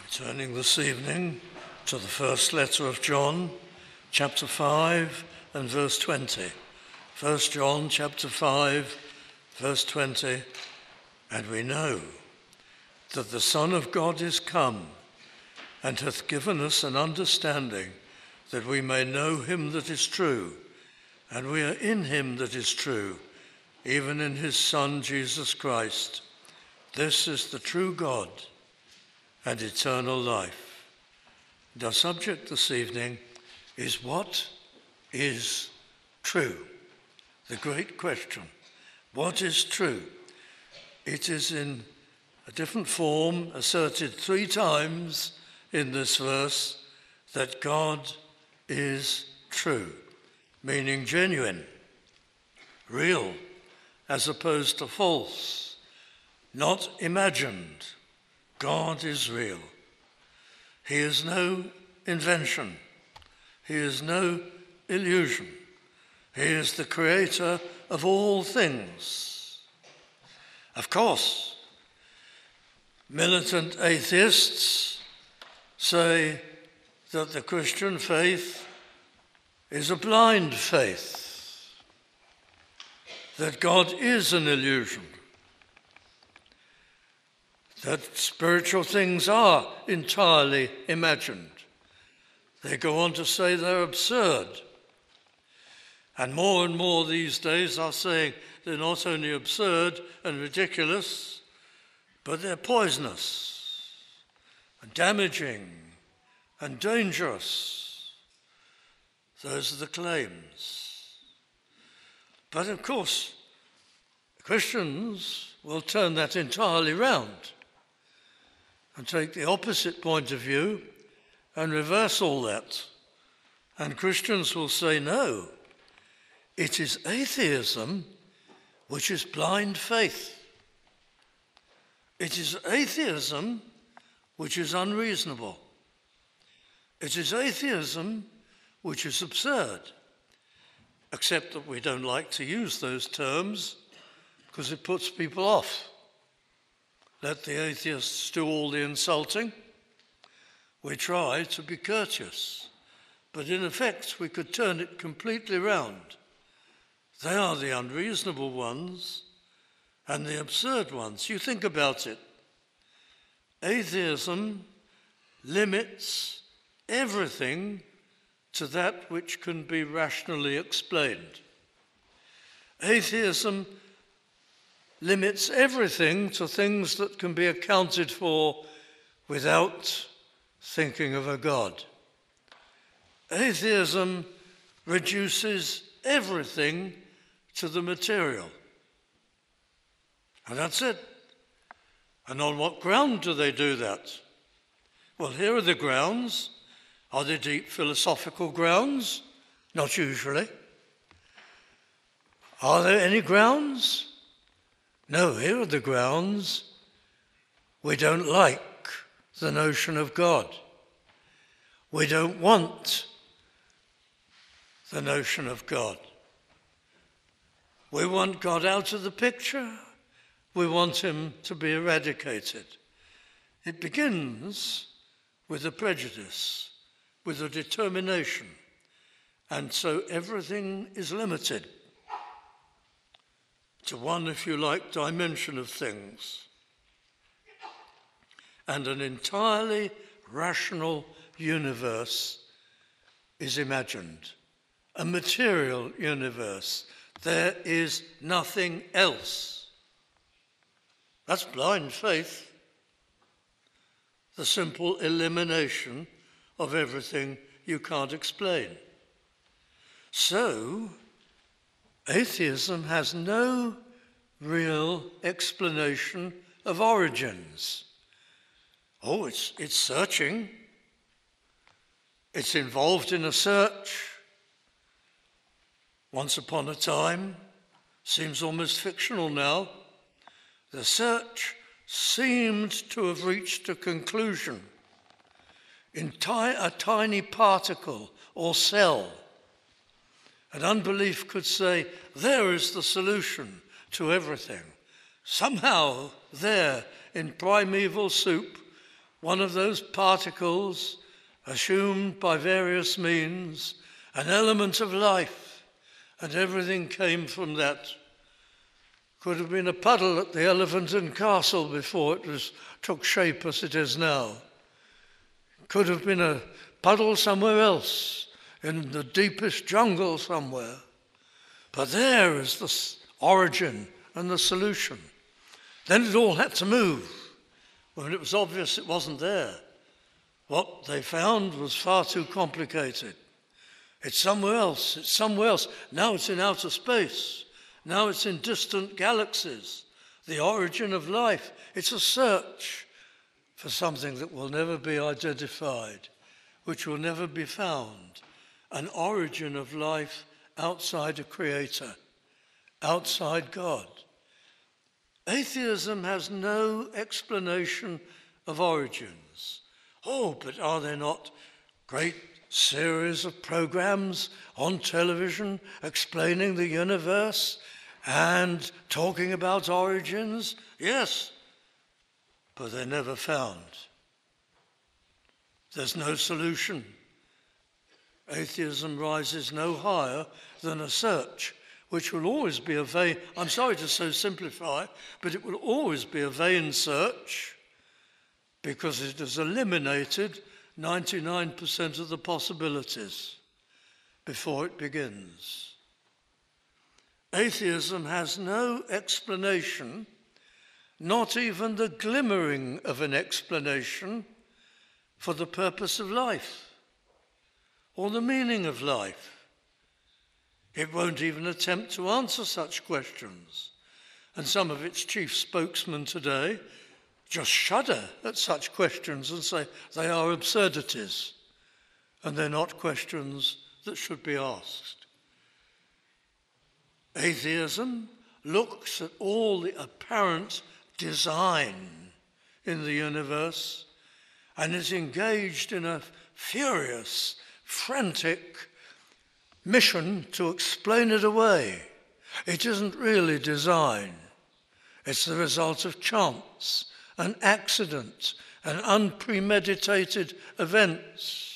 Turning this evening to the first letter of John, chapter 5 and verse 20. 1 John chapter 5, verse 20. And we know that the Son of God is come and hath given us an understanding that we may know him that is true, and we are in him that is true, even in his Son Jesus Christ. This is the true God and eternal life. And our subject this evening is what is true? The great question. What is true? It is in a different form asserted 3 times in this verse that God is true, meaning genuine, real, as opposed to false, not imagined. God is real. He is no invention. He is no illusion. He is the creator of all things. Of course, militant atheists say that the Christian faith is a blind faith, that God is an illusion, that spiritual things are entirely imagined. They go on to say they're absurd. And more these days are saying they're not only absurd and ridiculous, but they're poisonous and damaging and dangerous. Those are the claims. But of course, Christians will turn that entirely round and take the opposite point of view and reverse all that. And Christians will say, no, it is atheism which is blind faith. It is atheism which is unreasonable. It is atheism which is absurd, except that we don't like to use those terms because it puts people off. Let the atheists do all the insulting. We try to be courteous, but in effect we could turn it completely round. They are the unreasonable ones and the absurd ones. You think about it. Atheism limits everything to that which can be rationally explained. Atheism limits everything to things that can be accounted for without thinking of a God. Atheism reduces everything to the material. And that's it. And on what ground do they do that? Well, here are the grounds. Are they deep philosophical grounds? Not usually. Are there any grounds? No, here are the grounds. We don't like the notion of God. We don't want the notion of God. We want God out of the picture. We want him to be eradicated. It begins with a prejudice, with a determination, and so everything is limited to one, if you like, dimension of things. And an entirely rational universe is imagined, a material universe. There is nothing else. That's blind faith, the simple elimination of everything you can't explain. So, atheism has no real explanation of origins. Oh, it's searching. It's involved in a search. Once upon a time, seems almost fictional now, the search seemed to have reached a conclusion in a tiny particle or cell. And unbelief could say, there is the solution to everything. Somehow there in primeval soup one of those particles assumed by various means an element of life, and everything came from that. Could have been a puddle at the Elephant and Castle before it took shape as it is now. Could have been a puddle somewhere else, in the deepest jungle somewhere. But there is the origin and the solution. Then it all had to move when it was obvious it wasn't there. What they found was far too complicated. It's somewhere else. It's somewhere else. Now it's in outer space. Now it's in distant galaxies. The origin of life. It's a search for something that will never be identified, which will never be found. An origin of life outside a creator, outside God. Atheism has no explanation of origins. Oh, but are there not great series of programs on television explaining the universe and talking about origins? Yes, but they're never found. There's no solution. Atheism rises no higher than a search, which will always be a vain, I'm sorry to so simplify, but it will always be a vain search because it has eliminated 99% of the possibilities before it begins. Atheism has no explanation, not even the glimmering of an explanation for the purpose of life or the meaning of life. It won't even attempt to answer such questions. And some of its chief spokesmen today just shudder at such questions and say they are absurdities and they're not questions that should be asked. Atheism looks at all the apparent design in the universe and is engaged in a furious, frantic mission to explain it away. It isn't really design. It's the result of chance and accident and unpremeditated events.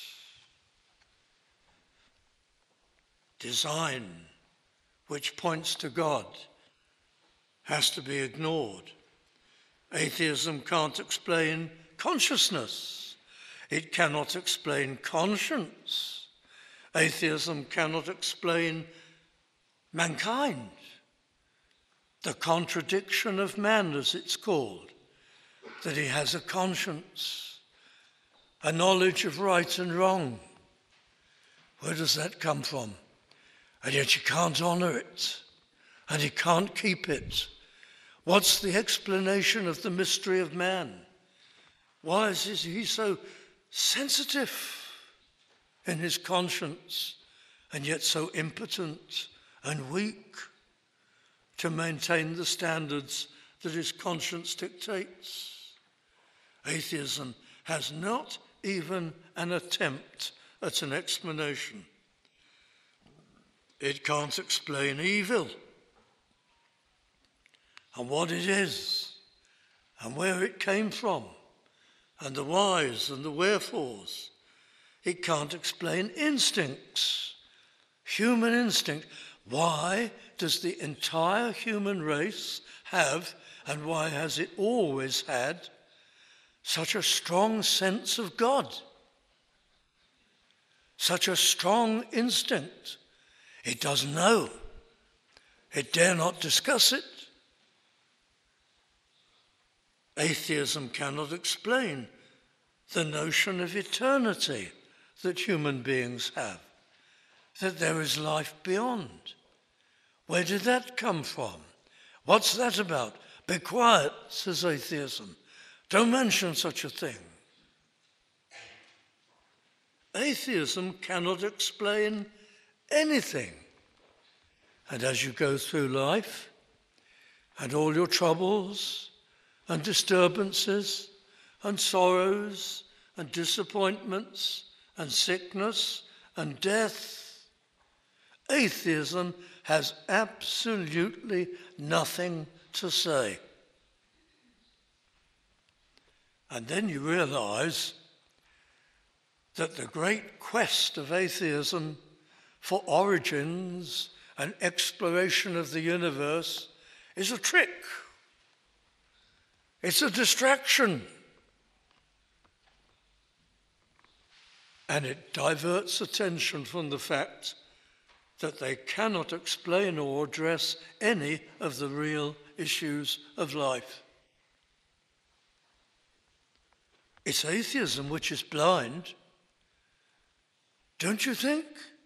Design, which points to God, has to be ignored. Atheism can't explain consciousness. It cannot explain conscience. Atheism cannot explain mankind, the contradiction of man, as it's called, that he has a conscience, a knowledge of right and wrong. Where does that come from? And yet you can't honour it, and you can't keep it. What's the explanation of the mystery of man? Why is he so sensitive in his conscience, and yet so impotent and weak to maintain the standards that his conscience dictates? Atheism has not even an attempt at an explanation. It can't explain evil and what it is and where it came from and the whys and the wherefores. It can't explain instincts, human instinct. Why does the entire human race have, and why has it always had, such a strong sense of God? Such a strong instinct. It doesn't know. It dare not discuss it. Atheism cannot explain the notion of eternity that human beings have, that there is life beyond. Where did that come from? What's that about? Be quiet, says atheism. Don't mention such a thing. Atheism cannot explain anything. And as you go through life, and all your troubles and disturbances and sorrows and disappointments and sickness and death, atheism has absolutely nothing to say. And then you realize that the great quest of atheism for origins and exploration of the universe is a trick. It's a distraction. And it diverts attention from the fact that they cannot explain or address any of the real issues of life. It's atheism which is blind, don't you think?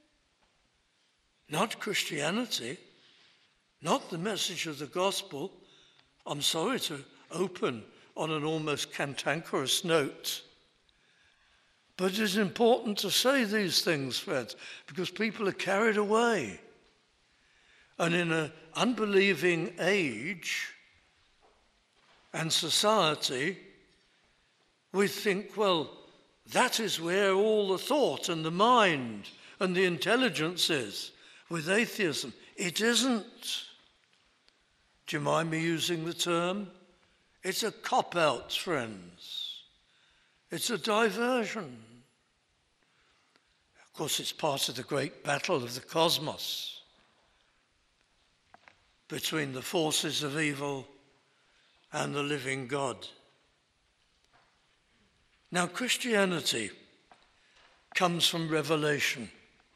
Not Christianity, not the message of the gospel. I'm sorry to open on an almost cantankerous note, but it is important to say these things, friends, because people are carried away. And in an unbelieving age and society, we think, well, that is where all the thought and the mind and the intelligence is. With atheism, it isn't. Do you mind me using the term? It's a cop-out, friends. It's a diversion. Of course, it's part of the great battle of the cosmos between the forces of evil and the living God. Now, Christianity comes from revelation.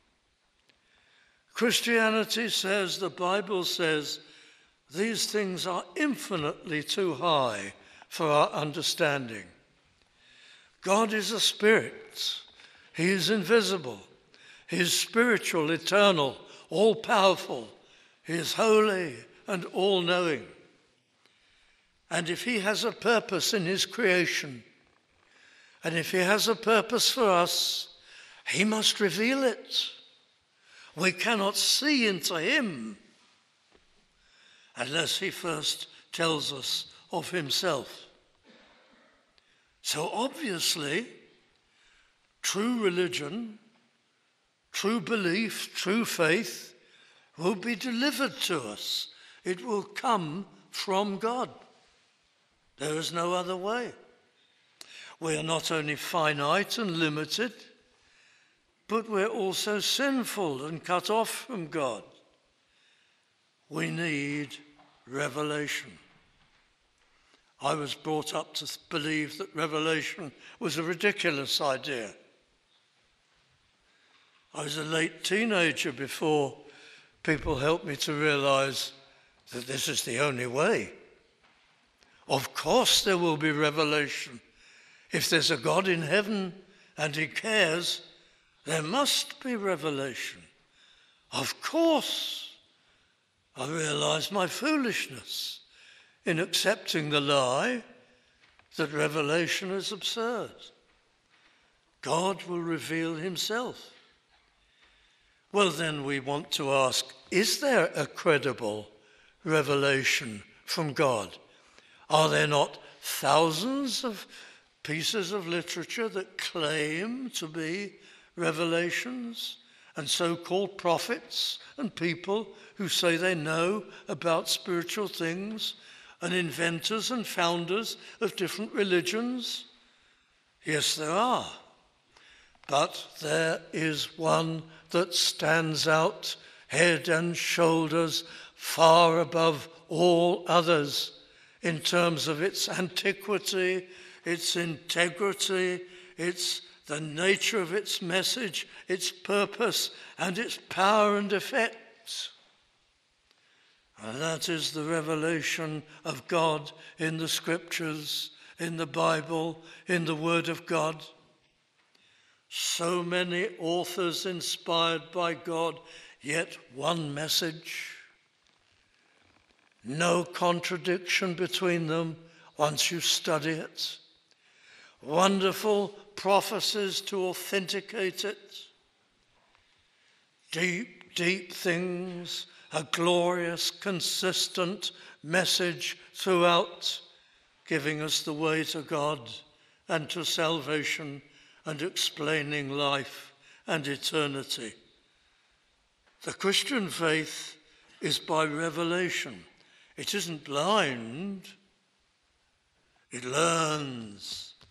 Christianity says, the Bible says, these things are infinitely too high for our understanding. God is a spirit. He is invisible. He is spiritual, eternal, all-powerful. He is holy and all-knowing. And if he has a purpose in his creation, and if he has a purpose for us, he must reveal it. We cannot see into him unless he first tells us of himself. So obviously, true religion, true belief, true faith will be delivered to us. It will come from God. There is no other way. We are not only finite and limited, but we're also sinful and cut off from God. We need revelation. I was brought up to believe that revelation was a ridiculous idea. I was a late teenager before people helped me to realize that this is the only way. Of course there will be revelation. If there's a God in heaven and he cares, there must be revelation. Of course, I realized my foolishness in accepting the lie that revelation is absurd. God will reveal himself. Well, then we want to ask, is there a credible revelation from God? Are there not thousands of pieces of literature that claim to be revelations, and so-called prophets and people who say they know about spiritual things, and inventors and founders of different religions? Yes, there are. But there is one that stands out head and shoulders far above all others in terms of its antiquity, its integrity, its the nature of its message, its purpose, and its power and effect. And that is the revelation of God in the Scriptures, in the Bible, in the Word of God. So many authors inspired by God, yet one message. No contradiction between them once you study it. Wonderful prophecies to authenticate it. Deep, deep things, a glorious, consistent message throughout, giving us the way to God and to salvation and explaining life and eternity. The Christian faith is by revelation. It isn't blind. It learns.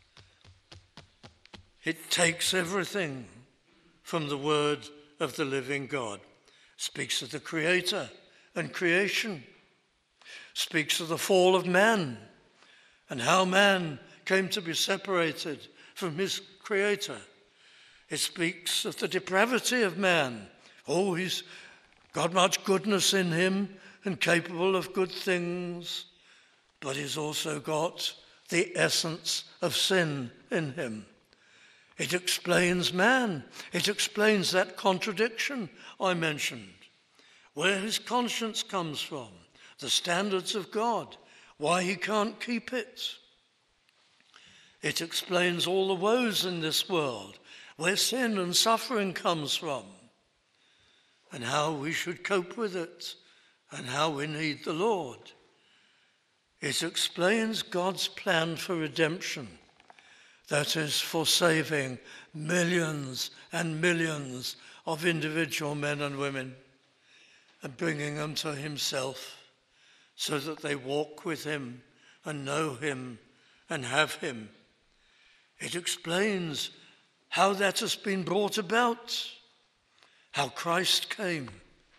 It takes everything from the word of the living God. Speaks of the Creator and creation. Speaks of the fall of man and how man came to be separated from his Creator. It speaks of the depravity of man. Oh, he's got much goodness in him and capable of good things, but he's also got the essence of sin in him. It explains man. It explains that contradiction I mentioned, where his conscience comes from, the standards of God, why he can't keep it. It explains all the woes in this world, where sin and suffering comes from, and how we should cope with it, and how we need the Lord. It explains God's plan for redemption, that is, for saving millions and millions of individual men and women and bringing them to himself so that they walk with him and know him and have him. It explains how that has been brought about, how Christ came,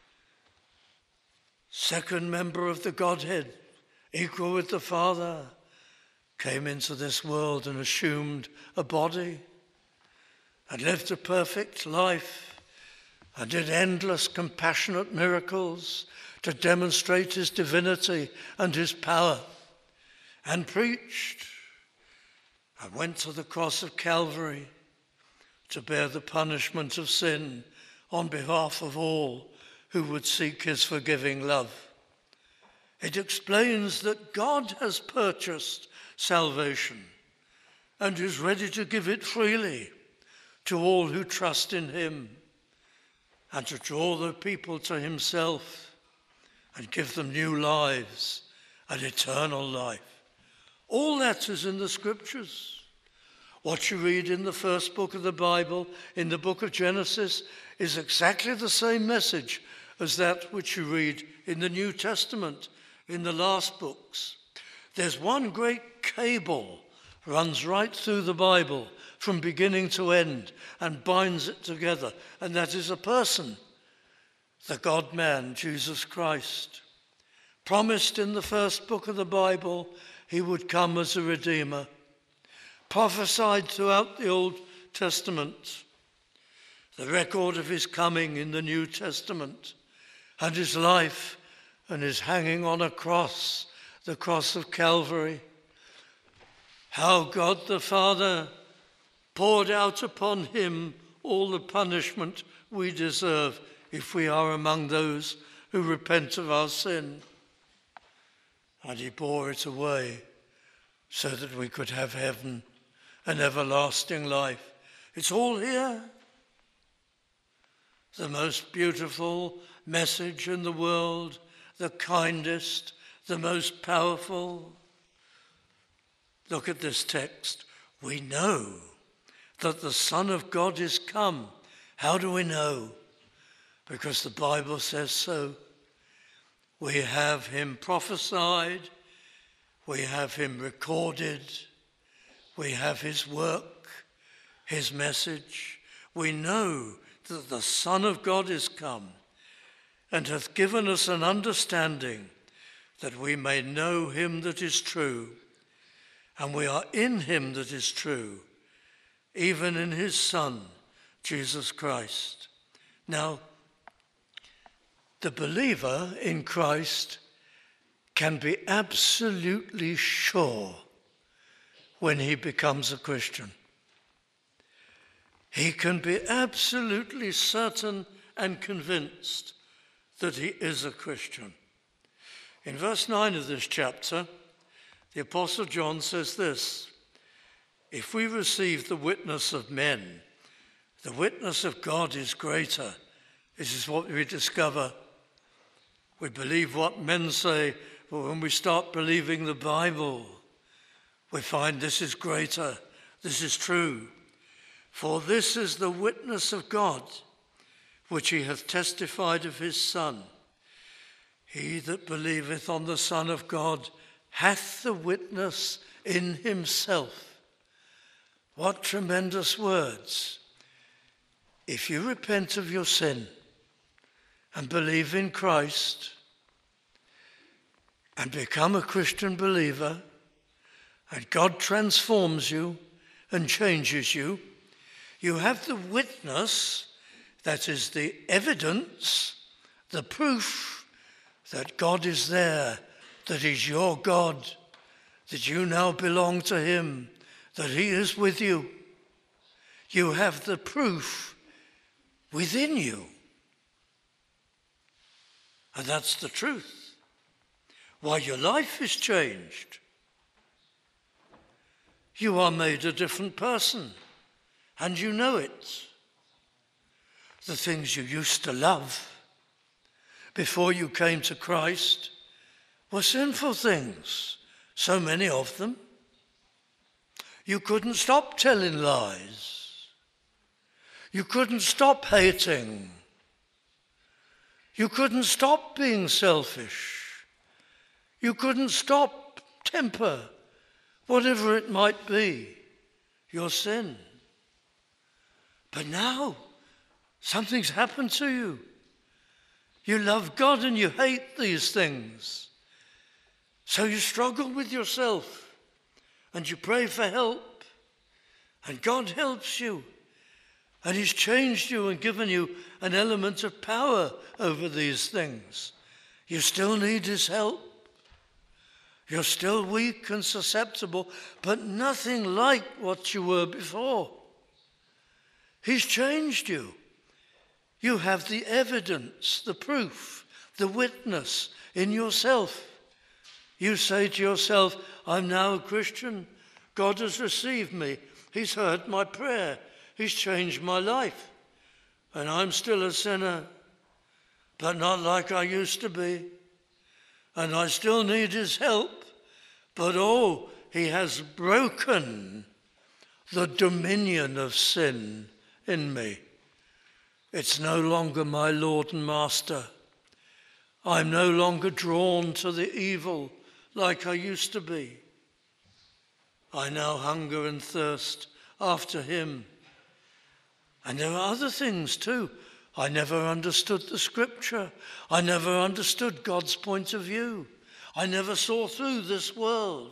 second member of the Godhead, equal with the Father, came into this world and assumed a body and lived a perfect life and did endless compassionate miracles to demonstrate his divinity and his power, and preached and went to the cross of Calvary to bear the punishment of sin on behalf of all who would seek his forgiving love. It explains that God has purchased salvation and is ready to give it freely to all who trust in him and to draw the people to himself and give them new lives and eternal life. All that is in the scriptures. What you read in the first book of the Bible, in the book of Genesis, is exactly the same message as that which you read in the New Testament, in the last books. There's one great cable runs right through the Bible from beginning to end and binds it together, and that is a person, the God-man, Jesus Christ. Promised in the first book of the Bible, he would come as a redeemer. Prophesied throughout the Old Testament. The record of his coming in the New Testament, and his life and his hanging on a cross, the cross of Calvary. How God the Father poured out upon him all the punishment we deserve if we are among those who repent of our sin. And he bore it away so that we could have heaven and everlasting life. It's all here. The most beautiful message in the world, the kindest, the most powerful. Look at this text. We know that the Son of God is come. How do we know? Because the Bible says so. We have him prophesied. We have him recorded. We have his work, his message. We know that the Son of God is come and hath given us an understanding that we may know him that is true. And we are in him that is true, even in his Son, Jesus Christ. Now, the believer in Christ can be absolutely sure when he becomes a Christian. He can be absolutely certain and convinced that he is a Christian. In verse 9 of this chapter, the Apostle John says this: if we receive the witness of men, the witness of God is greater. This is what we discover. We believe what men say, but when we start believing the Bible, we find this is greater, this is true. For this is the witness of God, which he hath testified of his Son. He that believeth on the Son of God hath the witness in himself. What tremendous words. If you repent of your sin and believe in Christ and become a Christian believer, and God transforms you and changes you, you have the witness, that is the evidence, the proof that God is there, that He's your God, that you now belong to Him, that He is with you. You have the proof within you. And that's the truth. Why your life is changed. You are made a different person, and you know it. The things you used to love before you came to Christ were sinful things, so many of them. You couldn't stop telling lies. You couldn't stop hating. You couldn't stop being selfish. You couldn't stop temper, whatever it might be, your sin. But now, something's happened to you. You love God and you hate these things. So you struggle with yourself and you pray for help. And God helps you. And He's changed you and given you an element of power over these things. You still need His help. You're still weak and susceptible, but nothing like what you were before. He's changed you. You have the evidence, the proof, the witness in yourself. You say to yourself, I'm now a Christian. God has received me. He's heard my prayer. He's changed my life. And I'm still a sinner, but not like I used to be. And I still need His help. But He has broken the dominion of sin in me. It's no longer my Lord and Master. I'm no longer drawn to the evil like I used to be. I now hunger and thirst after Him. And there are other things too. I never understood the Scripture. I never understood God's point of view. I never saw through this world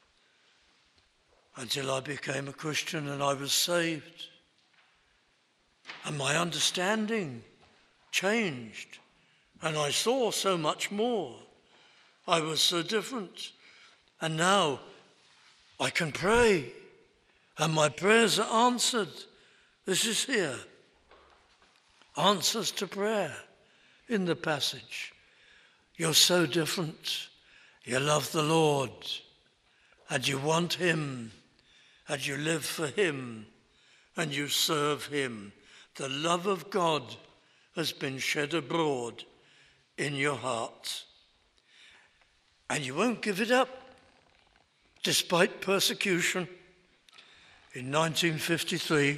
until I became a Christian and I was saved. And my understanding changed. And I saw so much more. I was so different. And now I can pray. And my prayers are answered. This is here. Answers to prayer in the passage. You're so different. You love the Lord. And you want Him. And you live for Him. And you serve Him. The love of God has been shed abroad in your heart. And you won't give it up, despite persecution. In 1953,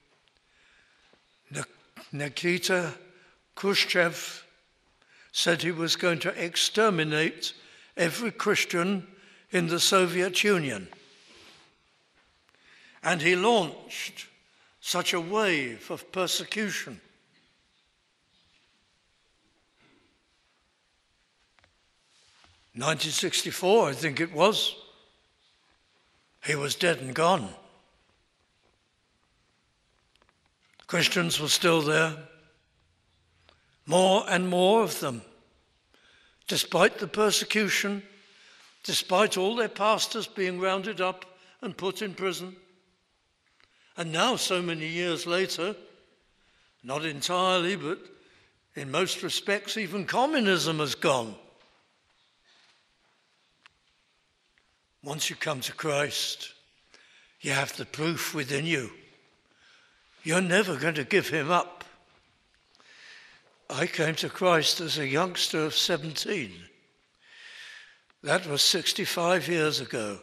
Nikita Khrushchev said he was going to exterminate every Christian in the Soviet Union. And he launched such a wave of persecution. In 1964, I think it was, he was dead and gone. Christians were still there, more and more of them, despite the persecution, despite all their pastors being rounded up and put in prison. And now, so many years later, not entirely, but in most respects, even communism has gone. Once you come to Christ, you have the proof within you. You're never going to give Him up. I came to Christ as a youngster of 17. That was 65 years ago.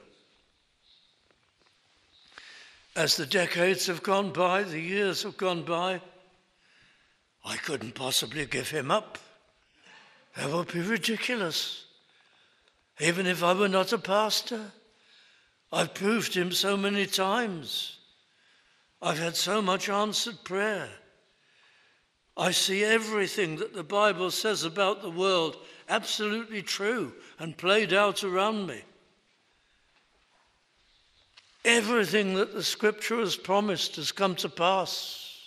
As the decades have gone by, the years have gone by, I couldn't possibly give Him up. That would be ridiculous. Even if I were not a pastor, I've proved Him so many times. I've had so much answered prayer. I see everything that the Bible says about the world absolutely true and played out around me. Everything that the Scripture has promised has come to pass.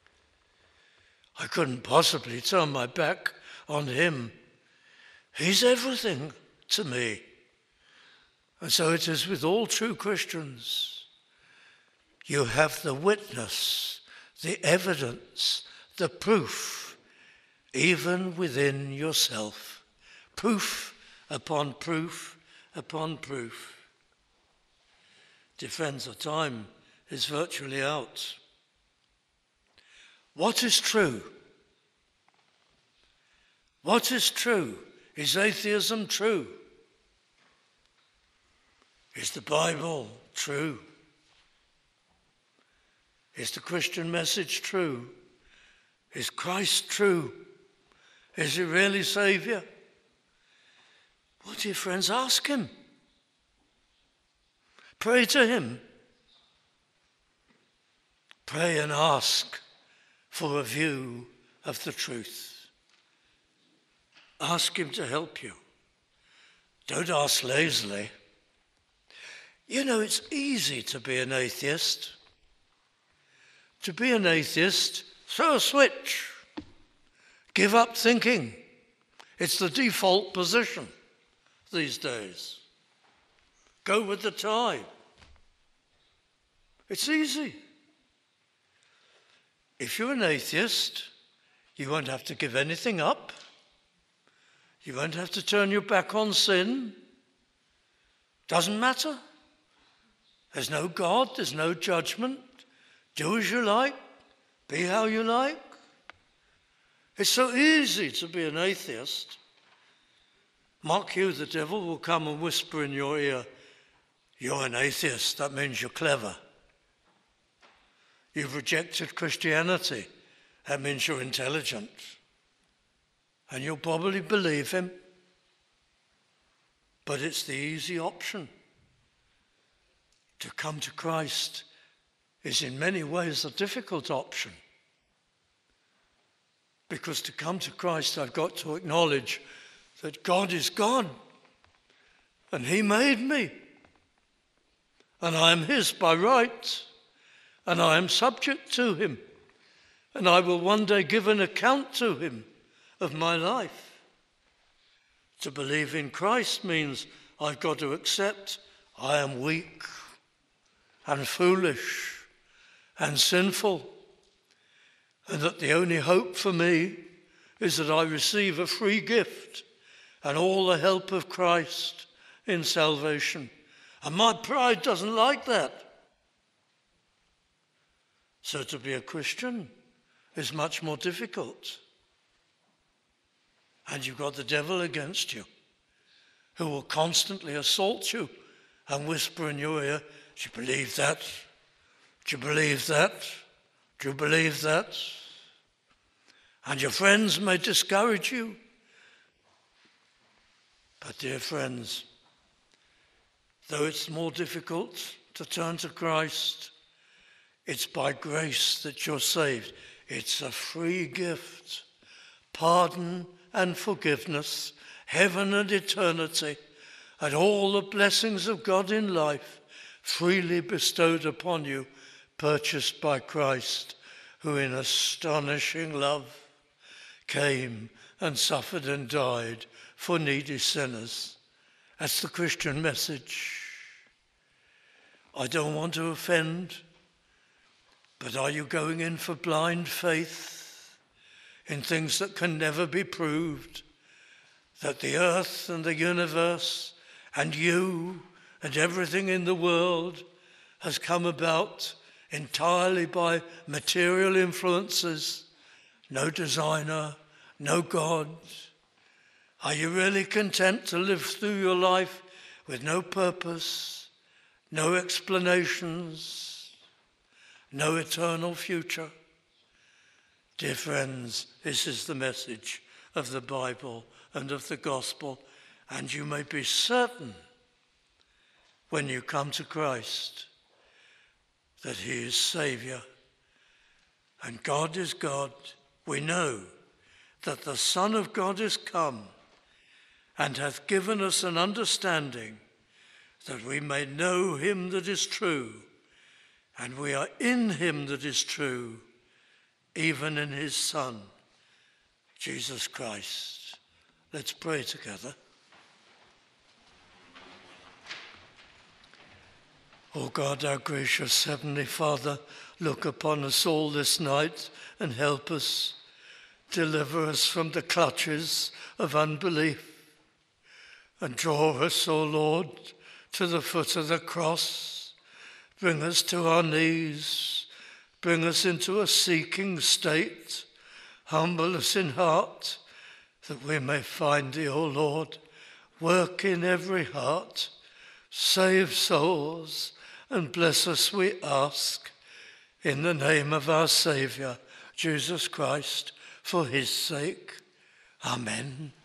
I couldn't possibly turn my back on him. He's everything to me. And so it is with all true Christians. You have the witness, the evidence, the proof, even within yourself. Proof upon proof upon proof. Dear friends, the time is virtually out. What is true? What is true? Is atheism true? Is the Bible true? Is the Christian message true? Is Christ true? Is he really Saviour? Well, dear friends, ask him. Pray to him. Pray and ask for a view of the truth. Ask him to help you. Don't ask lazily. You know, it's easy to be an atheist. To be an atheist, throw a switch. Give up thinking. It's the default position these days. Go with the tide. It's easy. If you're an atheist, you won't have to give anything up. You won't have to turn your back on sin. Doesn't matter. There's no God, there's no judgment. Do as you like, be how you like. It's so easy to be an atheist. Mark you, the devil will come and whisper in your ear, "You're an atheist, that means you're clever. You've rejected Christianity, that means you're intelligent." And you'll probably believe him. But it's the easy option. To come to Christ is in many ways a difficult option. Because to come to Christ, I've got to acknowledge that God is God. And he made me. And I am his by right. And I am subject to him. And I will one day give an account to him of my life. To believe in Christ means I've got to accept I am weak and foolish and sinful, and that the only hope for me is that I receive a free gift and all the help of Christ in salvation. And my pride doesn't like that. So to be a Christian is much more difficult. And you've got the devil against you, who will constantly assault you and whisper in your ear, "Do you believe that? Do you believe that? Do you believe that?" And your friends may discourage you. But dear friends, though it's more difficult to turn to Christ, it's by grace that you're saved. It's a free gift. Pardon and forgiveness, heaven and eternity, and all the blessings of God in life freely bestowed upon you, purchased by Christ, who in astonishing love came and suffered and died for needy sinners. That's the Christian message. I don't want to offend, but are you going in for blind faith in things that can never be proved? That the earth and the universe and you and everything in the world has come about entirely by material influences, no designer, no God. Are you really content to live through your life with no purpose, no explanations, no eternal future? Dear friends, this is the message of the Bible and of the gospel, and you may be certain when you come to Christ that he is Saviour. And God is God. We know that the Son of God is come and hath given us an understanding that we may know him that is true, and we are in him that is true, even in his Son, Jesus Christ. Let's pray together. O God, our gracious Heavenly Father, look upon us all this night and help us. Deliver us from the clutches of unbelief and draw us, O Lord, to the foot of the cross. Bring us to our knees. Bring us into a seeking state. Humble us in heart that we may find thee, O Lord. Work in every heart. Save souls and bless us, we ask, in the name of our Saviour, Jesus Christ, for his sake. Amen.